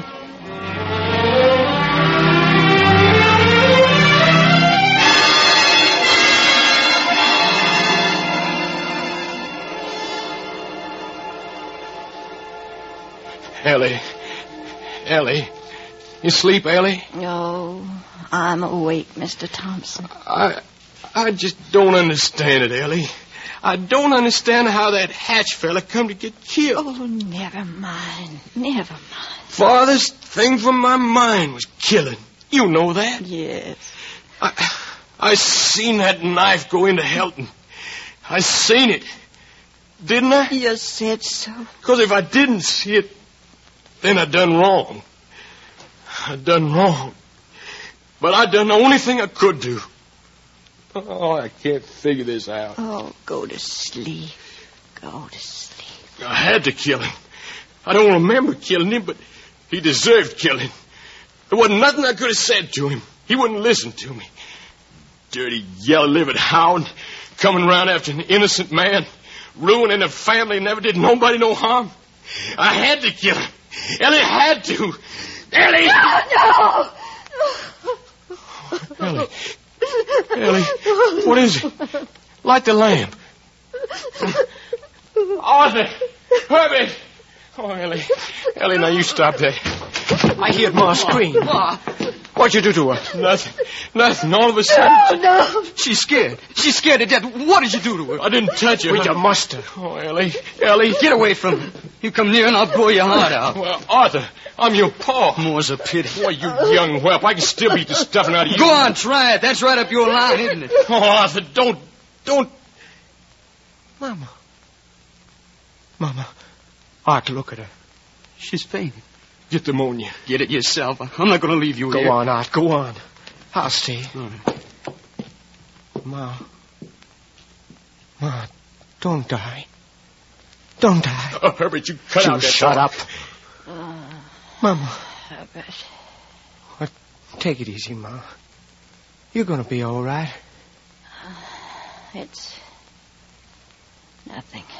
Ellie. Ellie. You sleep, Ellie? No, I'm awake, Mister Thompson. I I just don't understand it, Ellie. I don't understand how that Hatch fella come to get killed. Oh, never mind. Never mind. Farthest thing from my mind was killing. You know that? Yes. I, I seen that knife go into Helton. I seen it. Didn't I? You said so. Because if I didn't see it, then I done wrong. I done wrong. But I done the only thing I could do. Oh, I can't figure this out. Oh, go to sleep. Go to sleep. I had to kill him. I don't remember killing him, but he deserved killing. There wasn't nothing I could have said to him. He wouldn't listen to me. Dirty, yellow-livered hound coming around after an innocent man, ruining a family, never did nobody no harm. I had to kill him. Ellie had to. Ellie! No, no! Ellie. Ellie, what is it? Light the lamp. Arthur! Herbert! Oh, Ellie. Ellie, now you stop that. I heard Ma scream. Ma. What'd you do to her? Nothing. Nothing. All of a sudden. No, no. She's scared. She's scared to death. What did you do to her? I didn't touch her. Well, you must have. Oh, Ellie. Ellie. Get away from her. You come near and I'll blow your heart out. Well, Arthur, I'm your paw. More's a pity. Boy, you young whelp. I can still beat the stuffing out of you. Go on, try it. That's right up your line, isn't it? Oh, Arthur, don't, don't. Mama. Mama. Art, look at her. She's fainting. Get pneumonia. Get it yourself. I'm not going to leave you Go here. on, Art. Go on. I'll stay. All right. Ma. Ma, don't die. Don't die. Oh, Herbert, you cut you out that shut talk. up. Mama. Herbert. What? Take it easy, Ma. You're going to be all right. It's nothing.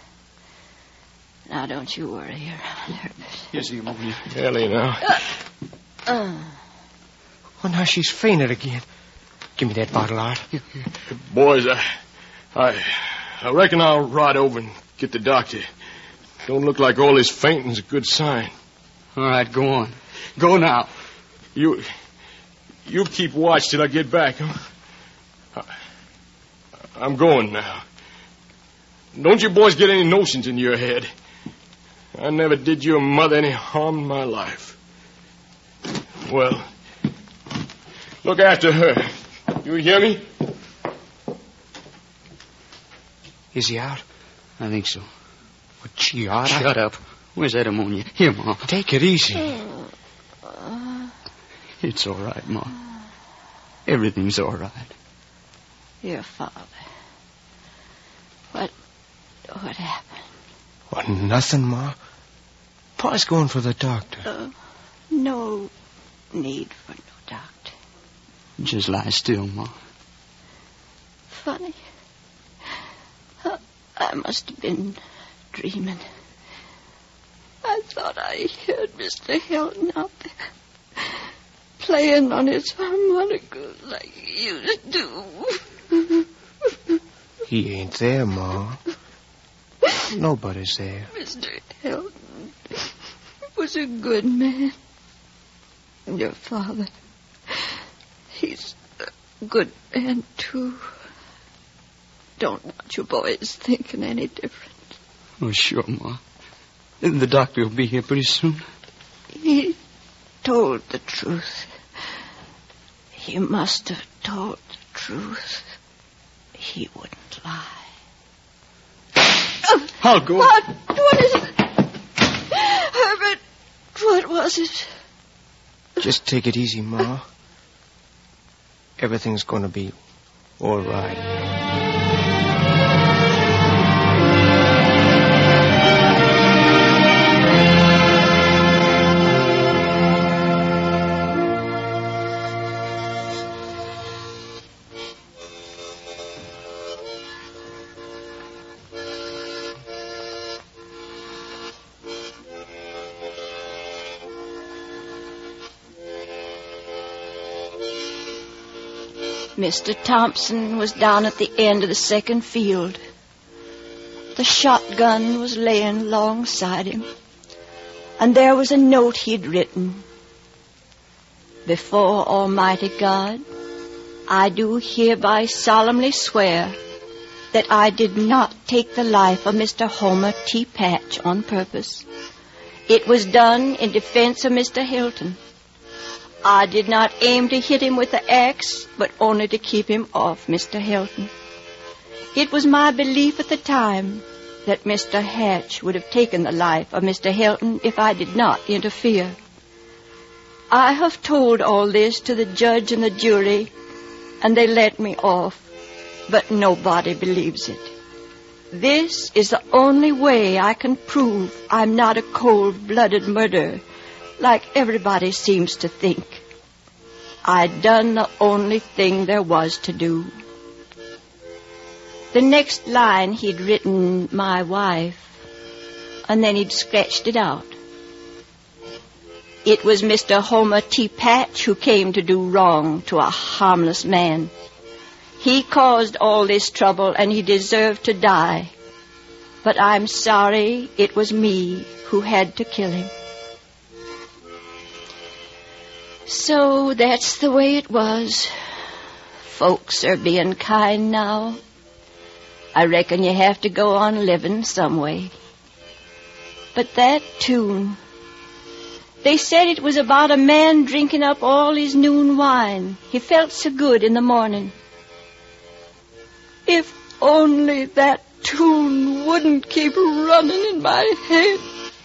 Now, don't you worry, Herbert. Here's the ammonia. Ellie, now. Uh, uh. Oh, now she's fainted again. Give me that bottle, Art. Boys, I, I, I reckon I'll ride over and get the doctor. Don't look like all this fainting's a good sign. All right, go on. Go now. You, you keep watch till I get back, huh? I, I'm going now. Don't you boys get any notions in your head. I never did your mother any harm in my life. Well, look after her. You hear me? Is he out? I think so. But gee, Art. Shut up. Where's that ammonia? Here, Ma. Take it easy. It's all right, Ma. Everything's all right. Your father. What... What happened? What, nothing, Ma? Pa's going for the doctor. Uh, no need for no doctor. Just lie still, Ma. Funny. Uh, I must have been dreaming. I thought I heard Mister Hilton out there playing on his harmonica like he used to. He ain't there, Ma. Nobody's there. Mister Hilton was a good man. Your father, he's a good man, too. Don't want you boys thinking any different. Oh, sure, Ma. The doctor will be here pretty soon. He told the truth. He must have told the truth. He wouldn't lie. I'll go. What? What is it? Herbert, what was it? Just take it easy, Ma. Everything's going to be all right. Mister Thompson was down at the end of the second field. The shotgun was laying alongside him, and there was a note he'd written. Before Almighty God, I do hereby solemnly swear that I did not take the life of Mister Homer T. Patch on purpose. It was done in defense of Mister Hilton. I did not aim to hit him with the axe, but only to keep him off Mister Hilton. It was my belief at the time that Mister Hatch would have taken the life of Mister Hilton if I did not interfere. I have told all this to the judge and the jury, and they let me off, but nobody believes it. This is the only way I can prove I'm not a cold-blooded murderer, like everybody seems to think. I done the only thing there was to do. The next line he'd written, my wife, and then he'd scratched it out. It was Mister Homer T. Patch who came to do wrong to a harmless man. He caused all this trouble, and he deserved to die. But I'm sorry it was me who had to kill him. So that's the way it was. Folks are being kind now. I reckon you have to go on living some way. But that tune, they said it was about a man drinking up all his noon wine. He felt so good in the morning. If only that tune wouldn't keep running in my head.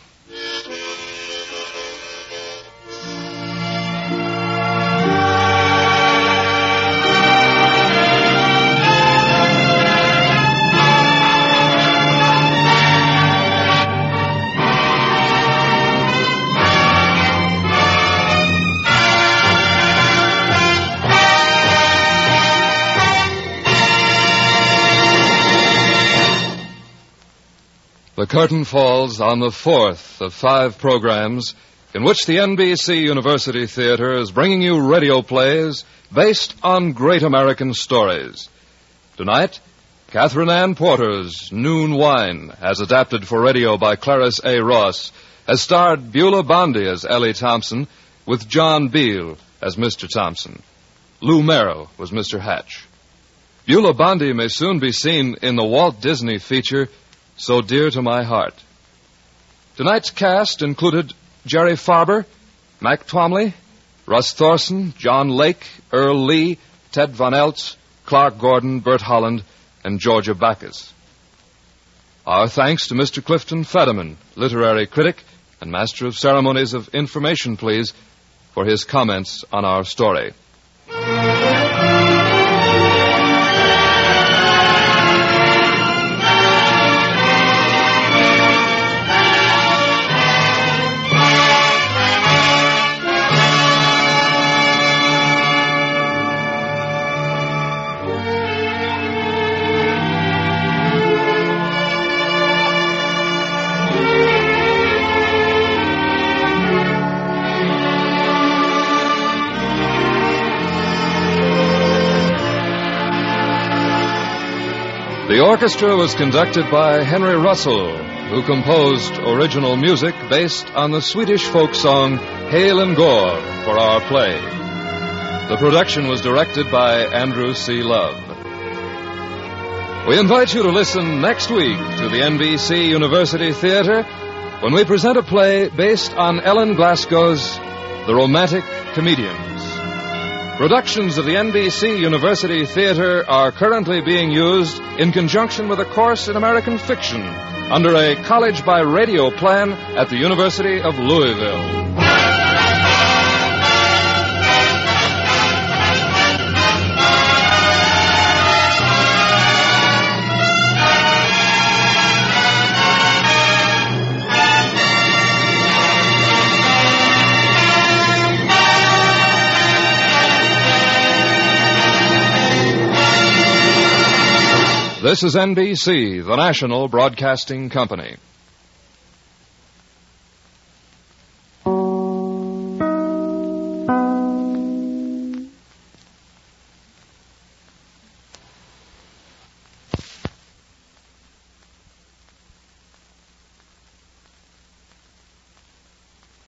The curtain falls on the fourth of five programs in which the N B C University Theater is bringing you radio plays based on great American stories. Tonight, Catherine Ann Porter's Noon Wine, as adapted for radio by Clarice A. Ross, has starred Beulah Bondi as Ellie Thompson, with John Beale as Mister Thompson. Lou Merrill was Mister Hatch. Beulah Bondi may soon be seen in the Walt Disney feature So Dear to My Heart. Tonight's cast included Jerry Farber, Mac Twomley, Russ Thorson, John Lake, Earl Lee, Ted Von Eltz, Clark Gordon, Bert Holland, and Georgia Backus. Our thanks to Mister Clifton Fetterman, literary critic and master of ceremonies of Information Please, for his comments on our story. The orchestra was conducted by Henry Russell, who composed original music based on the Swedish folk song Hail and Gore for our play. The production was directed by Andrew C. Love. We invite you to listen next week to the N B C University Theater when we present a play based on Ellen Glasgow's The Romantic Comedians. Productions of the N B C University Theater are currently being used in conjunction with a course in American fiction under a college by radio plan at the University of Louisville. This is N B C, the national broadcasting company.